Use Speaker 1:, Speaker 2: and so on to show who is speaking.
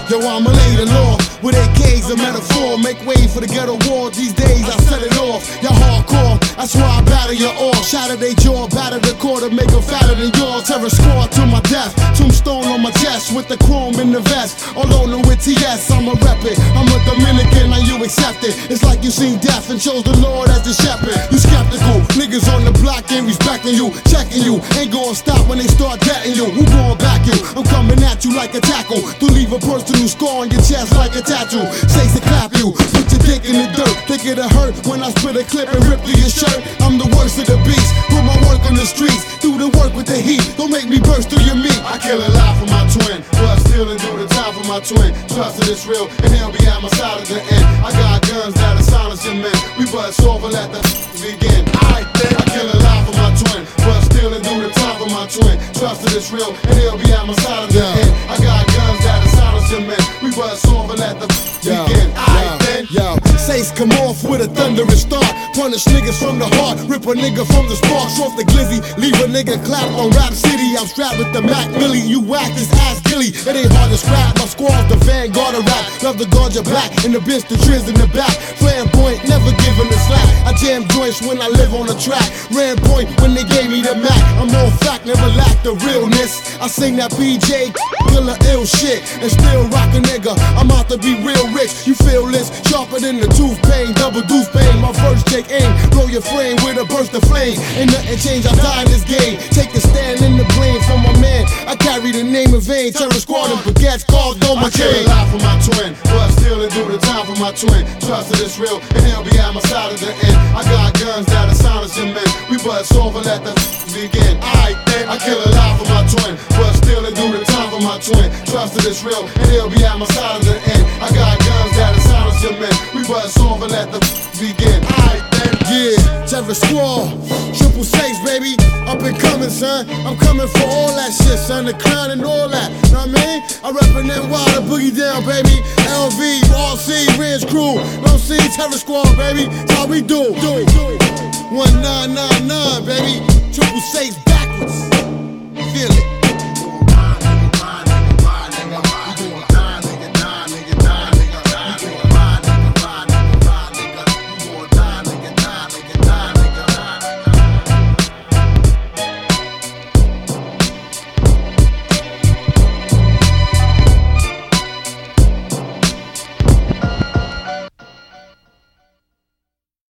Speaker 1: Yo, I'ma lay the law with AKs, a metaphor. Make way for the ghetto war. These days I set it off. Y'all hardcore, that's why I batter your all. Shatter they jaw, batter the core to make them fatter than yours. Terror squad to my death. Tombstone on my chest with the chrome in the vest. Although with TS, I'ma rep it. I'm a Dominican, now you accept it. It's like you seen death and chose the Lord as the shepherd. You skeptical, niggas on the block ain't respecting you, checking you. Ain't gonna stop when they start getting you. Who gon' back you? I'm coming at you like a tackle. To leave a personal scar on your chest like a tattoo. Say to clap you, put your dick in the dirt. Think it'll hurt when I spit a clip and rip through your shirt. I'm the worst of the beast. Put my work on the streets, do the work with the heat. Don't make me burst through your meat. I kill a lie for my twin, but still and do the time for my twin. Trust that it's real, and he'll be at my side at the end. I got guns that'll silence your men. We bust over, let the begin. I kill a lie for my twin, but still and do the time for my twin. Trust that it's real, and he'll be at my side at the end. I got guns that'll silence your men. We bust over, let the begin. Yo, Sace come off with a thunderous start. Punish niggas from the heart, rip a nigga from the sparks off the glizzy. Leave a nigga clap on Rap City. I'm strapped with the Mac Millie. You whack this ass killy. It ain't hard to scrap. My squad's the vanguard of rap. Love the guard your black. In the bench, the triz in the back. Flamboyant, never giving a slack. I jam joints when I live on the track. Ran point when they gave me the Mac. I'm on fact, never lack the realness. I sing that BJ, killer ill shit. And still rock a nigga. I'm out to be real rich. You feel this? Sharper than the tooth pain, double deuce pain. My first take aim, blow your frame with a burst of flame. Ain't nothing change, I die in this game. Take a stand in the blame for my man. I carry the name in vain. Terror squad and baguettes called on my chain. I kill a lie for my twin, but still and do the time for my twin. Trust that it's real, and he'll be at my side at the end. I got guns that'll silence your men. We bust over, let the begin. I kill a lie for my twin, but still and do the time for my twin. Trust that it's real, and he'll be at my side at the end. I got guns that'll silence your men. We bust over, let the begin. Yeah, Terror Squad, 666, baby. Up and coming, son. I'm coming for all that shit, son. The crown and all that. Know what I mean? I represent Wild and Boogie Down, baby. LV, RC, Ranch Crew. Don't see Terror Squad, baby. That's how we do. 1999, baby. 666 backwards. Feel it.